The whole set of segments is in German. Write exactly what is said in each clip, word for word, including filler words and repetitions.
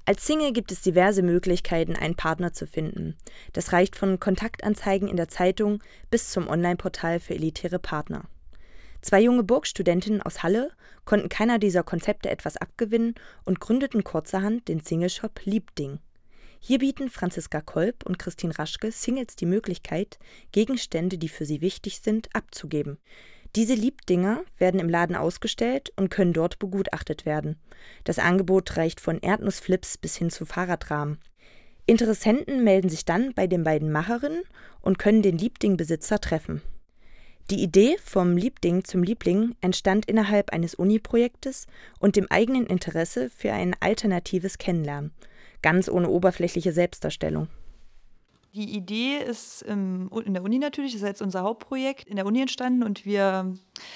Als Single gibt es diverse Möglichkeiten, einen Partner zu finden. Das reicht von Kontaktanzeigen in der Zeitung bis zum Online-Portal für elitäre Partner. Zwei junge Burgstudentinnen aus Halle konnten keiner dieser Konzepte etwas abgewinnen und gründeten kurzerhand den Singleshop Liebding. Hier bieten Franziska Kolb und Christine Raschke Singles die Möglichkeit, Gegenstände, die für sie wichtig sind, abzugeben. Diese Liebdinger werden im Laden ausgestellt und können dort begutachtet werden. Das Angebot reicht von Erdnussflips bis hin zu Fahrradrahmen. Interessenten melden sich dann bei den beiden Macherinnen und können den Liebding-Besitzer treffen. Die Idee vom Liebding zum Liebling entstand innerhalb eines Uni-Projektes und dem eigenen Interesse für ein alternatives Kennenlernen, ganz ohne oberflächliche Selbstdarstellung. Die Idee ist im, in der Uni natürlich, das ist jetzt unser Hauptprojekt in der Uni entstanden und wir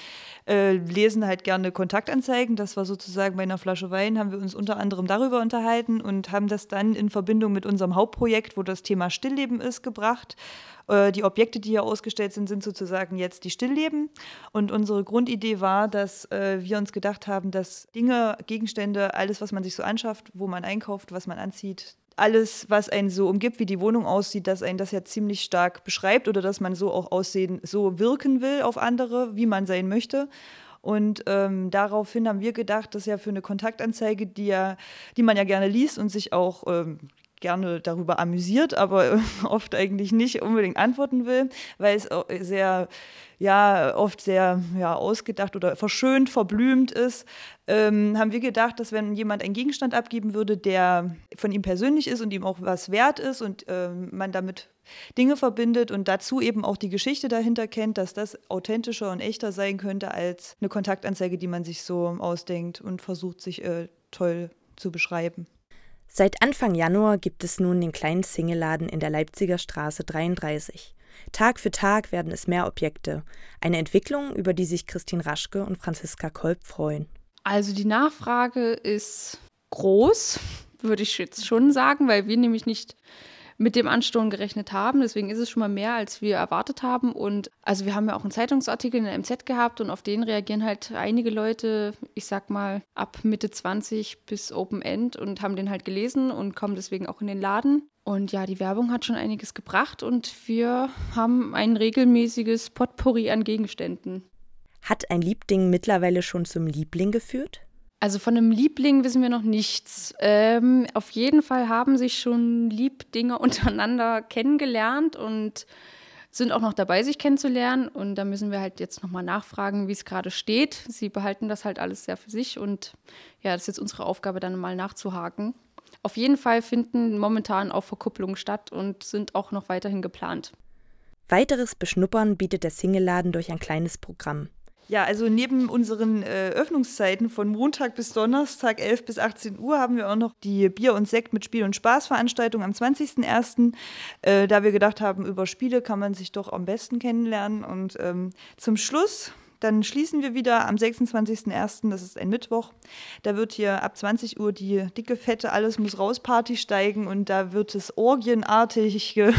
äh, lesen halt gerne Kontaktanzeigen. Das war sozusagen bei einer Flasche Wein, haben wir uns unter anderem darüber unterhalten und haben das dann in Verbindung mit unserem Hauptprojekt, wo das Thema Stillleben ist, gebracht. Äh, die Objekte, die hier ausgestellt sind, sind sozusagen jetzt die Stillleben. Und unsere Grundidee war, dass äh, wir uns gedacht haben, dass Dinge, Gegenstände, alles, was man sich so anschafft, wo man einkauft, was man anzieht, alles, was einen so umgibt, wie die Wohnung aussieht, dass einen das ja ziemlich stark beschreibt oder dass man so auch aussehen, so wirken will auf andere, wie man sein möchte. Und ähm, daraufhin haben wir gedacht, dass ja für eine Kontaktanzeige, die, ja, die man ja gerne liest und sich auch ähm, gerne darüber amüsiert, aber äh, oft eigentlich nicht unbedingt antworten will, weil es auch sehr, ja, oft sehr ja, ausgedacht oder verschönt, verblümt ist, ähm, haben wir gedacht, dass wenn jemand einen Gegenstand abgeben würde, der von ihm persönlich ist und ihm auch was wert ist und ähm, man damit Dinge verbindet und dazu eben auch die Geschichte dahinter kennt, dass das authentischer und echter sein könnte als eine Kontaktanzeige, die man sich so ausdenkt und versucht, sich äh, toll zu beschreiben. Seit Anfang Januar gibt es nun den kleinen Single-Laden in der Leipziger Straße dreiunddreißig. Tag für Tag werden es mehr Objekte. Eine Entwicklung, über die sich Christine Raschke und Franziska Kolb freuen. Also die Nachfrage ist groß, würde ich jetzt schon sagen, weil wir nämlich nicht mit dem Ansturm gerechnet haben. Deswegen ist es schon mal mehr, als wir erwartet haben. Und also wir haben ja auch einen Zeitungsartikel in der M Z gehabt und auf den reagieren halt einige Leute, ich sag mal ab Mitte zwanzig bis Open End und haben den halt gelesen und kommen deswegen auch in den Laden. Und ja, die Werbung hat schon einiges gebracht und wir haben ein regelmäßiges Potpourri an Gegenständen. Hat ein Liebding mittlerweile schon zum Liebling geführt? Also von einem Liebling wissen wir noch nichts. Ähm, auf jeden Fall haben sich schon Liebdinger untereinander kennengelernt und sind auch noch dabei, sich kennenzulernen. Und da müssen wir halt jetzt nochmal nachfragen, wie es gerade steht. Sie behalten das halt alles sehr für sich und ja, das ist jetzt unsere Aufgabe, dann mal nachzuhaken. Auf jeden Fall finden momentan auch Verkupplungen statt und sind auch noch weiterhin geplant. Weiteres Beschnuppern bietet der Single-Laden durch ein kleines Programm. Ja, also neben unseren äh, Öffnungszeiten von Montag bis Donnerstag, elf bis achtzehn Uhr, haben wir auch noch die Bier und Sekt mit Spiel- und Spaßveranstaltung am zwanzigsten ersten Äh, da wir gedacht haben, über Spiele kann man sich doch am besten kennenlernen. Und ähm, zum Schluss, dann schließen wir wieder am sechsundzwanzigsten ersten, das ist ein Mittwoch. Da wird hier ab zwanzig Uhr die dicke, fette Alles-muss-raus-Party steigen und da wird es orgienartig ge-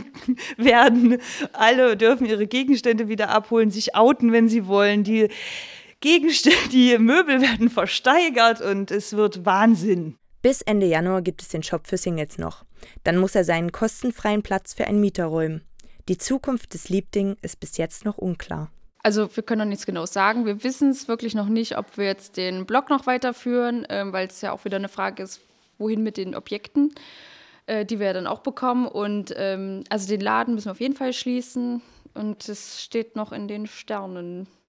werden. Alle dürfen ihre Gegenstände wieder abholen, sich outen, wenn sie wollen. Die Gegenstände, die Möbel werden versteigert und es wird Wahnsinn. Bis Ende Januar gibt es den Shop für Singles noch. Dann muss er seinen kostenfreien Platz für einen Mieter räumen. Die Zukunft des Liebding ist bis jetzt noch unklar. Also wir können noch nichts genau sagen. Wir wissen es wirklich noch nicht, ob wir jetzt den Blog noch weiterführen, äh, weil es ja auch wieder eine Frage ist, wohin mit den Objekten, äh, die wir dann auch bekommen. Und ähm, also den Laden müssen wir auf jeden Fall schließen und es steht noch in den Sternen.